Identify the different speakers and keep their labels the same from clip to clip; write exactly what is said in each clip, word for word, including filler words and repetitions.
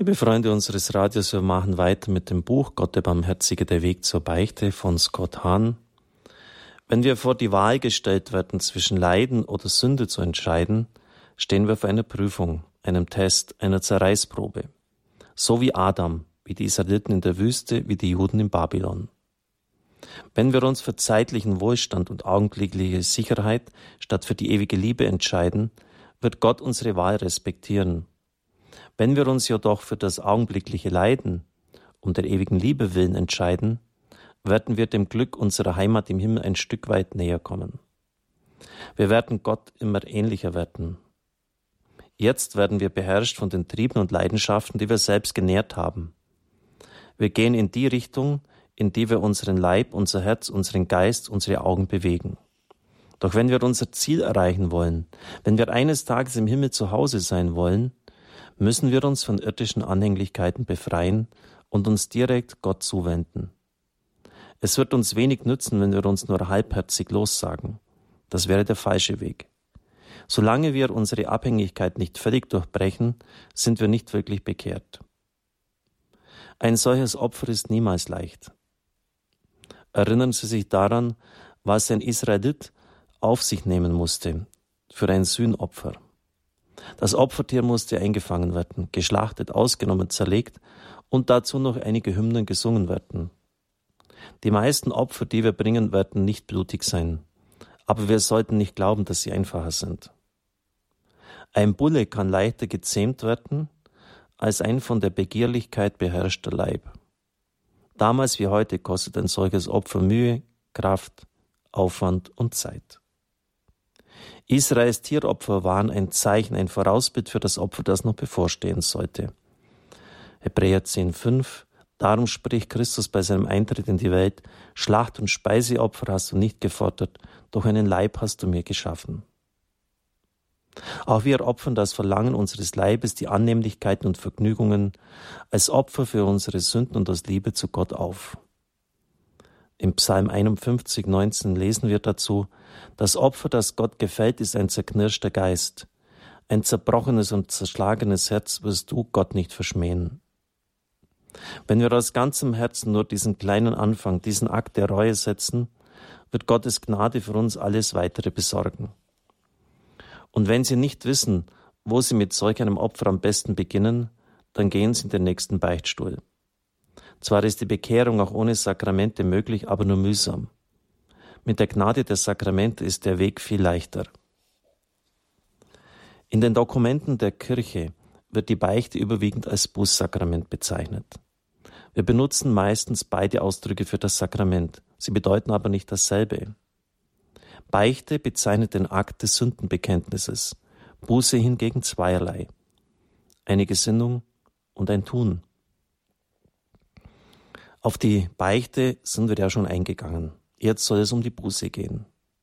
Speaker 1: Liebe Freunde unseres Radios, wir machen weiter mit dem Buch Gott der Barmherzige, der Weg zur Beichte von Scott Hahn. Wenn wir vor die Wahl gestellt werden, zwischen Leiden oder Sünde zu entscheiden, stehen wir vor einer Prüfung, einem Test, einer Zerreißprobe. So wie Adam, wie die Israeliten in der Wüste, wie die Juden in Babylon. Wenn wir uns für zeitlichen Wohlstand und augenblickliche Sicherheit statt für die ewige Liebe entscheiden, wird Gott unsere Wahl respektieren. Wenn wir uns jedoch für das augenblickliche Leiden um der ewigen Liebe willen entscheiden, werden wir dem Glück unserer Heimat im Himmel ein Stück weit näher kommen. Wir werden Gott immer ähnlicher werden. Jetzt werden wir beherrscht von den Trieben und Leidenschaften, die wir selbst genährt haben. Wir gehen in die Richtung, in die wir unseren Leib, unser Herz, unseren Geist, unsere Augen bewegen. Doch wenn wir unser Ziel erreichen wollen, wenn wir eines Tages im Himmel zu Hause sein wollen, müssen wir uns von irdischen Anhänglichkeiten befreien und uns direkt Gott zuwenden. Es wird uns wenig nützen, wenn wir uns nur halbherzig lossagen. Das wäre der falsche Weg. Solange wir unsere Abhängigkeit nicht völlig durchbrechen, sind wir nicht wirklich bekehrt. Ein solches Opfer ist niemals leicht. Erinnern Sie sich daran, was ein Israelit auf sich nehmen musste für ein Sühnopfer. Das Opfertier musste eingefangen werden, geschlachtet, ausgenommen, zerlegt und dazu noch einige Hymnen gesungen werden. Die meisten Opfer, die wir bringen, werden nicht blutig sein, aber wir sollten nicht glauben, dass sie einfacher sind. Ein Bulle kann leichter gezähmt werden als ein von der Begierlichkeit beherrschter Leib. Damals wie heute kostet ein solches Opfer Mühe, Kraft, Aufwand und Zeit. Israels Tieropfer waren ein Zeichen, ein Vorausbild für das Opfer, das noch bevorstehen sollte. Hebräer zehn fünf. Darum spricht Christus bei seinem Eintritt in die Welt: Schlacht- und Speiseopfer hast du nicht gefordert, doch einen Leib hast du mir geschaffen. Auch wir opfern das Verlangen unseres Leibes, die Annehmlichkeiten und Vergnügungen als Opfer für unsere Sünden und aus Liebe zu Gott auf. Im Psalm einundfünfzig neunzehn lesen wir dazu: Das Opfer, das Gott gefällt, ist ein zerknirschter Geist. Ein zerbrochenes und zerschlagenes Herz wirst du Gott nicht verschmähen. Wenn wir aus ganzem Herzen nur diesen kleinen Anfang, diesen Akt der Reue setzen, wird Gottes Gnade für uns alles Weitere besorgen. Und wenn Sie nicht wissen, wo Sie mit solch einem Opfer am besten beginnen, dann gehen Sie in den nächsten Beichtstuhl. Zwar ist die Bekehrung auch ohne Sakramente möglich, aber nur mühsam. Mit der Gnade der Sakramente ist der Weg viel leichter. In den Dokumenten der Kirche wird die Beichte überwiegend als Bußsakrament bezeichnet. Wir benutzen meistens beide Ausdrücke für das Sakrament, sie bedeuten aber nicht dasselbe. Beichte bezeichnet den Akt des Sündenbekenntnisses, Buße hingegen zweierlei: eine Gesinnung und ein Tun. Auf die Beichte sind wir ja schon eingegangen. Jetzt soll es um die Buße gehen.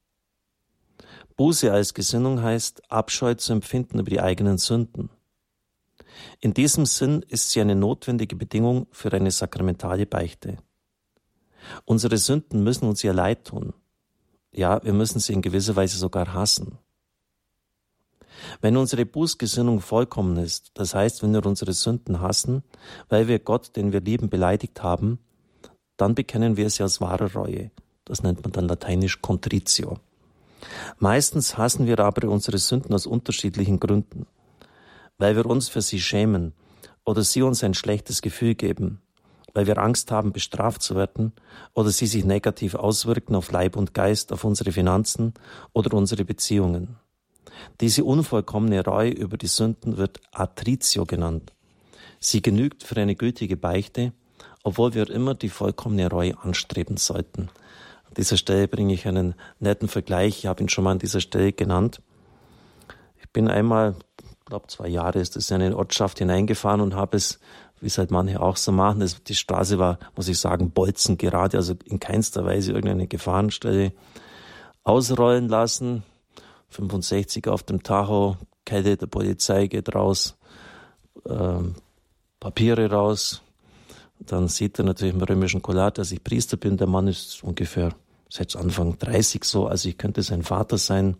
Speaker 1: Buße als Gesinnung heißt, Abscheu zu empfinden über die eigenen Sünden. In diesem Sinn ist sie eine notwendige Bedingung für eine sakramentale Beichte. Unsere Sünden müssen uns ihr leid tun. Ja, wir müssen sie in gewisser Weise sogar hassen. Wenn unsere Bußgesinnung vollkommen ist, das heißt, wenn wir unsere Sünden hassen, weil wir Gott, den wir lieben, beleidigt haben, dann bekennen wir sie aus wahrer Reue. Das nennt man dann lateinisch Contritio. Meistens hassen wir aber unsere Sünden aus unterschiedlichen Gründen. Weil wir uns für sie schämen oder sie uns ein schlechtes Gefühl geben, weil wir Angst haben, bestraft zu werden oder sie sich negativ auswirken auf Leib und Geist, auf unsere Finanzen oder unsere Beziehungen. Diese unvollkommene Reue über die Sünden wird Attritio genannt. Sie genügt für eine gültige Beichte, obwohl wir immer die vollkommene Reue anstreben sollten. An dieser Stelle bringe ich einen netten Vergleich, ich habe ihn schon mal an dieser Stelle genannt. Ich bin einmal, ich glaube zwei Jahre ist es, in eine Ortschaft hineingefahren und habe es, wie es halt manche auch so machen, das, die Straße war, muss ich sagen, bolzengerade, also in keinster Weise irgendeine Gefahrenstelle, ausrollen lassen. fünfundsechzig auf dem Tacho, Kette der Polizei geht raus, äh, Papiere raus. Dann sieht er natürlich im römischen Collat, dass ich Priester bin. Der Mann ist ungefähr seit Anfang dreißig so, also ich könnte sein Vater sein.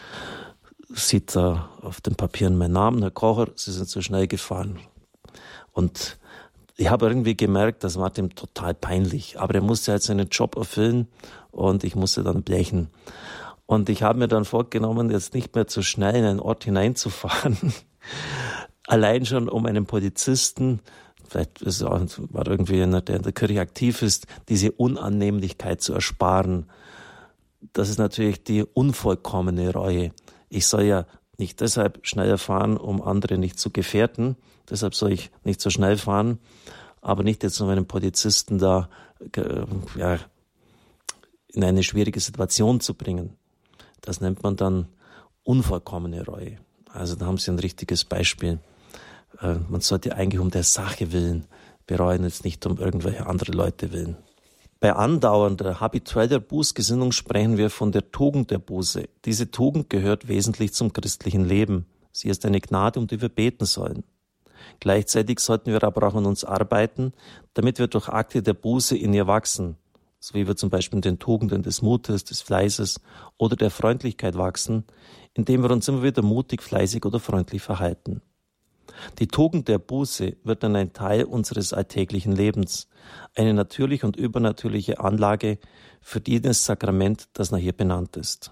Speaker 1: Sieht er auf den Papieren meinen Namen, Herr Kocher, Sie sind so schnell gefahren. Und ich habe irgendwie gemerkt, das war dem total peinlich. Aber er musste halt seinen Job erfüllen und ich musste dann blechen. Und ich habe mir dann vorgenommen, jetzt nicht mehr zu schnell in einen Ort hineinzufahren. Allein schon, um einem Polizisten, vielleicht ist es auch, war irgendwie einer, der in der Kirche aktiv ist, diese Unannehmlichkeit zu ersparen. Das ist natürlich die unvollkommene Reue. Ich soll ja nicht deshalb schneller fahren, um andere nicht zu gefährden. Deshalb soll ich nicht so schnell fahren, aber nicht jetzt um einen Polizisten da äh, ja, in eine schwierige Situation zu bringen. Das nennt man dann unvollkommene Reue. Also da haben Sie ein richtiges Beispiel. Äh, man sollte eigentlich um der Sache willen bereuen, jetzt nicht um irgendwelche andere Leute willen. Bei andauernder, habitueller Bußgesinnung sprechen wir von der Tugend der Buße. Diese Tugend gehört wesentlich zum christlichen Leben. Sie ist eine Gnade, um die wir beten sollen. Gleichzeitig sollten wir aber auch an uns arbeiten, damit wir durch Akte der Buße in ihr wachsen, so wie wir zum Beispiel in den Tugenden des Mutes, des Fleißes oder der Freundlichkeit wachsen, indem wir uns immer wieder mutig, fleißig oder freundlich verhalten. Die Tugend der Buße wird dann ein Teil unseres alltäglichen Lebens, eine natürliche und übernatürliche Anlage für jedes Sakrament, das nach ihr benannt ist.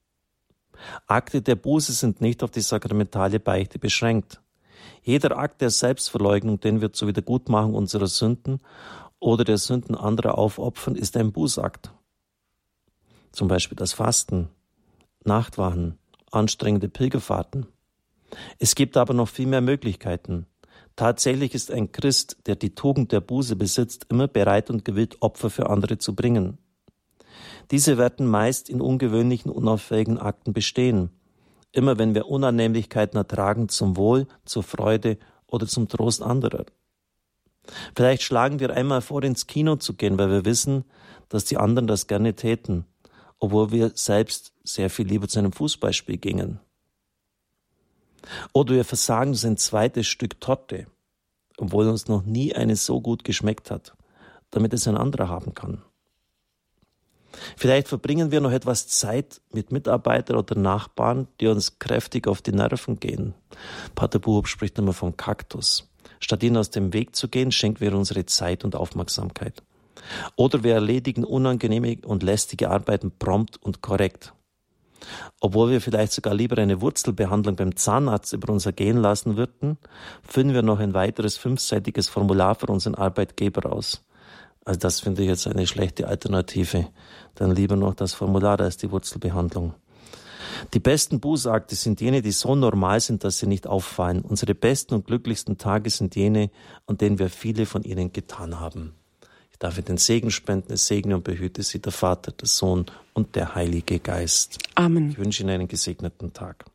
Speaker 1: Akte der Buße sind nicht auf die sakramentale Beichte beschränkt. Jeder Akt der Selbstverleugnung, den wir zur Wiedergutmachung unserer Sünden oder der Sünden anderer aufopfern, ist ein Bußakt. Zum Beispiel das Fasten, Nachtwachen, anstrengende Pilgerfahrten. Es gibt aber noch viel mehr Möglichkeiten. Tatsächlich ist ein Christ, der die Tugend der Buße besitzt, immer bereit und gewillt, Opfer für andere zu bringen. Diese werden meist in ungewöhnlichen, unauffälligen Akten bestehen. Immer wenn wir Unannehmlichkeiten ertragen zum Wohl, zur Freude oder zum Trost anderer. Vielleicht schlagen wir einmal vor, ins Kino zu gehen, weil wir wissen, dass die anderen das gerne täten, obwohl wir selbst sehr viel lieber zu einem Fußballspiel gingen. Oder wir versagen uns ein zweites Stück Torte, obwohl uns noch nie eine so gut geschmeckt hat, damit es ein anderer haben kann. Vielleicht verbringen wir noch etwas Zeit mit Mitarbeitern oder Nachbarn, die uns kräftig auf die Nerven gehen. Pater Buob spricht immer vom Kaktus. Statt ihnen aus dem Weg zu gehen, schenken wir unsere Zeit und Aufmerksamkeit. Oder wir erledigen unangenehme und lästige Arbeiten prompt und korrekt. Obwohl wir vielleicht sogar lieber eine Wurzelbehandlung beim Zahnarzt über uns ergehen lassen würden, füllen wir noch ein weiteres fünfseitiges Formular für unseren Arbeitgeber aus. Also das finde ich jetzt eine schlechte Alternative. Dann lieber noch das Formular als die Wurzelbehandlung. Die besten Bußakte sind jene, die so normal sind, dass sie nicht auffallen. Unsere besten und glücklichsten Tage sind jene, an denen wir viele von ihnen getan haben. Ich darf den Segen spenden, es segne und behüte sie der Vater, der Sohn und der Heilige Geist.
Speaker 2: Amen.
Speaker 1: Ich wünsche Ihnen einen gesegneten Tag.